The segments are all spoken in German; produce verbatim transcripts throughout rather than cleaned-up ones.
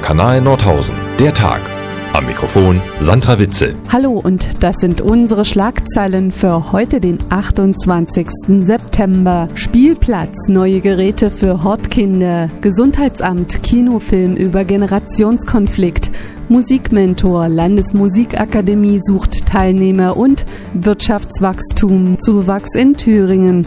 Kanal Nordhausen. Der Tag. Am Mikrofon Sandra Witzel. Hallo und das sind unsere Schlagzeilen für heute, den achtundzwanzigsten September. Spielplatz, neue Geräte für Hortkinder, Gesundheitsamt, Kinofilm über Generationskonflikt, Musikmentor, Landesmusikakademie sucht Teilnehmer und Wirtschaftswachstum, Zuwachs in Thüringen.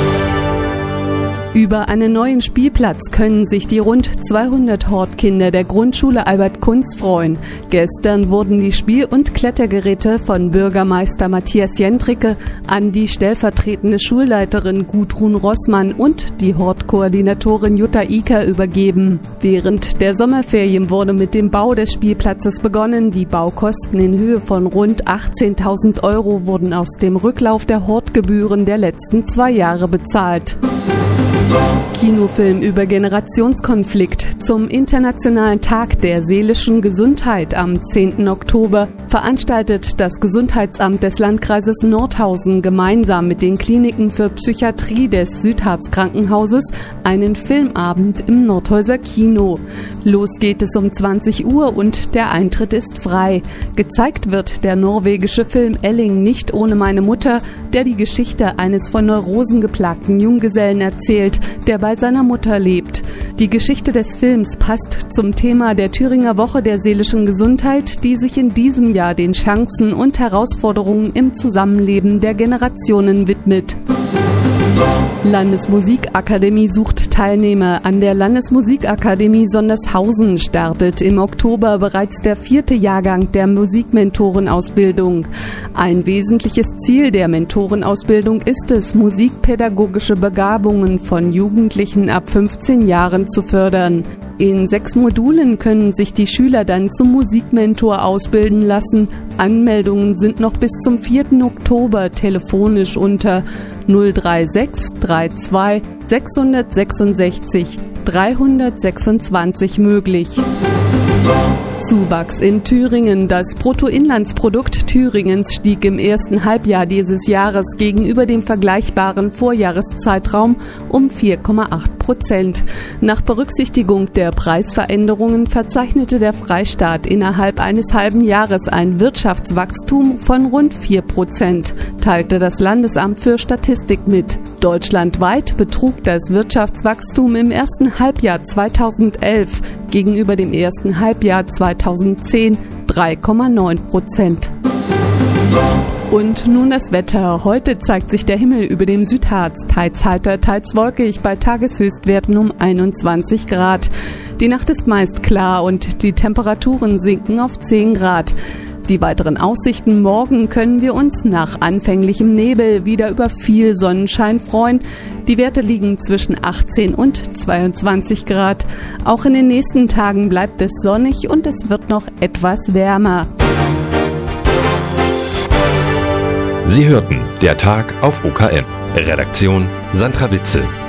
Über einen neuen Spielplatz können sich die rund zweihundert Hortkinder der Grundschule Albert Kunz freuen. Gestern wurden die Spiel- und Klettergeräte von Bürgermeister Matthias Jentricke an die stellvertretende Schulleiterin Gudrun Rossmann und die Hortkoordinatorin Jutta Iker übergeben. Während der Sommerferien wurde mit dem Bau des Spielplatzes begonnen. Die Baukosten in Höhe von rund achtzehntausend Euro wurden aus dem Rücklauf der Hortgebühren der letzten zwei Jahre bezahlt. Kinofilm über Generationskonflikt. Zum Internationalen Tag der seelischen Gesundheit am zehnten Oktober veranstaltet das Gesundheitsamt des Landkreises Nordhausen gemeinsam mit den Kliniken für Psychiatrie des Südharz-Krankenhauses einen Filmabend im Nordhäuser Kino. Los geht es um zwanzig Uhr und der Eintritt ist frei. Gezeigt wird der norwegische Film Elling nicht ohne meine Mutter, der die Geschichte eines von Neurosen geplagten Junggesellen erzählt, der bei seiner Mutter lebt. Die Geschichte des Films passt zum Thema der Thüringer Woche der seelischen Gesundheit, die sich in diesem Jahr den Chancen und Herausforderungen im Zusammenleben der Generationen widmet. Landesmusikakademie sucht Teilnehmer. An der Landesmusikakademie Sondershausen startet im Oktober bereits der vierte Jahrgang der Musikmentorenausbildung. Ein wesentliches Ziel der Mentorenausbildung ist es, musikpädagogische Begabungen von Jugendlichen ab fünfzehn Jahren zu fördern. In sechs Modulen können sich die Schüler dann zum Musikmentor ausbilden lassen. Anmeldungen sind noch bis zum vierten Oktober telefonisch unter null drei sechs drei zwei sechs sechs sechs drei sechsundzwanzig möglich. Zuwachs in Thüringen. Das Bruttoinlandsprodukt Thüringens stieg im ersten Halbjahr dieses Jahres gegenüber dem vergleichbaren Vorjahreszeitraum um vier Komma acht Prozent. Nach Berücksichtigung der Preisveränderungen verzeichnete der Freistaat innerhalb eines halben Jahres ein Wirtschaftswachstum von rund vier Prozent, teilte das Landesamt für Statistik mit. Deutschlandweit betrug das Wirtschaftswachstum im ersten Halbjahr zweitausendelf gegenüber dem ersten Halbjahr zweitausendzehn drei Komma neun Prozent. Und nun das Wetter. Heute zeigt sich der Himmel über dem Südharz, teils heiter, teils wolkig, bei Tageshöchstwerten um einundzwanzig Grad. Die Nacht ist meist klar und die Temperaturen sinken auf zehn Grad. Die weiteren Aussichten: morgen können wir uns nach anfänglichem Nebel wieder über viel Sonnenschein freuen. Die Werte liegen zwischen achtzehn und zweiundzwanzig Grad. Auch in den nächsten Tagen bleibt es sonnig und es wird noch etwas wärmer. Sie hörten der Tag auf O K M. Redaktion Sandra Witzel.